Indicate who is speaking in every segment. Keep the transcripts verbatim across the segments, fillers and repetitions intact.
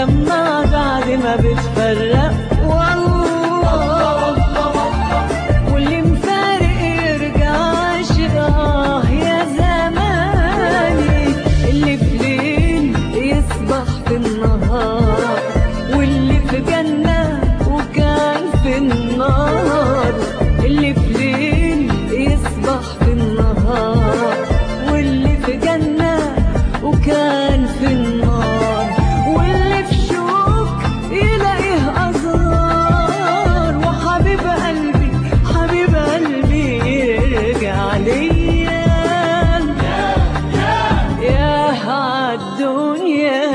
Speaker 1: بتجمع بعد ما بتفرق والله، واللي مفارق يرجعش اه يا زماني، اللي في ليل يصبح في النهار، واللي في جنة وكان في النار، اللي في ليل يصبح في النهار، واللي في جنة وكان في النار، واللي في شوك يلاقيه أزرار، وحبيب قلبي حبيب قلبي يرجع ليا يا عالدنيا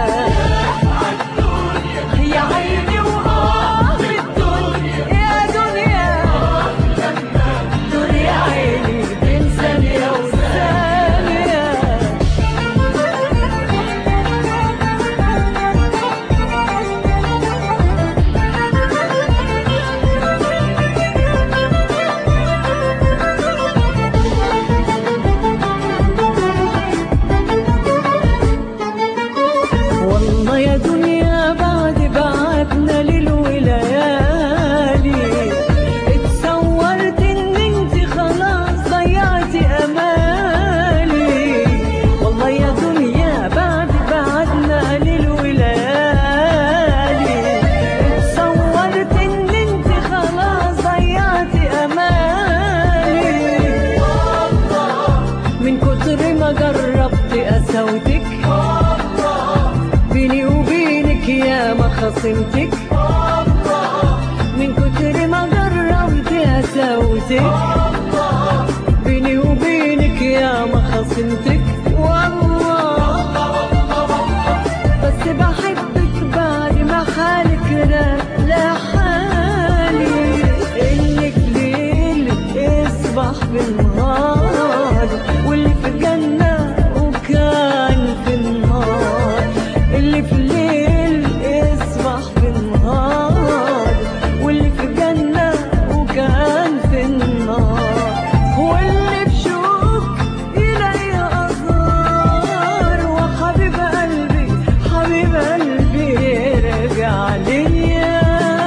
Speaker 1: يا عيني وآه في الدنيا يا دنيا، دنيا عيني بين ثانية وثانية. والله يا دنيا بعد بعدنا ليل وليالي، اتصورت ان انت خلاص ضيعتي امالي، والله يا دنيا بعد بعدنا ليل وليالي، اتصورت ان انت خلاص ضيعتي امالي، من كتر ما جربت قساوتك بيني وبينك يا ما خصمتك، من كتر ما جربت قساوتك بيني وبينك يا ما خصمتك والله، بس بحبك بعد ما حالك لا حالي، انك ليل اصبح بالنهار، واللي في جنة وكان في النار، اللي في الليل اصبح في النهار، واللي في جنة وكان في النار، واللي في شوك يلاقي أزرار، وحبيب قلبي حبيب قلبي يرجع ليا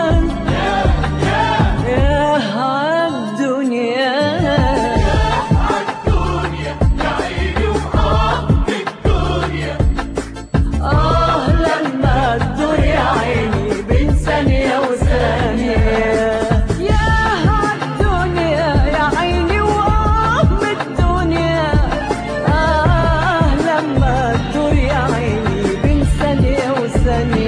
Speaker 1: يا عالدنيا آه لما تدور يا عيني بين ثانية وثانية، يا عالدنيا يا عيني وآه من الدنيا، آه لما تدور يا عيني بين ثانية وثانية.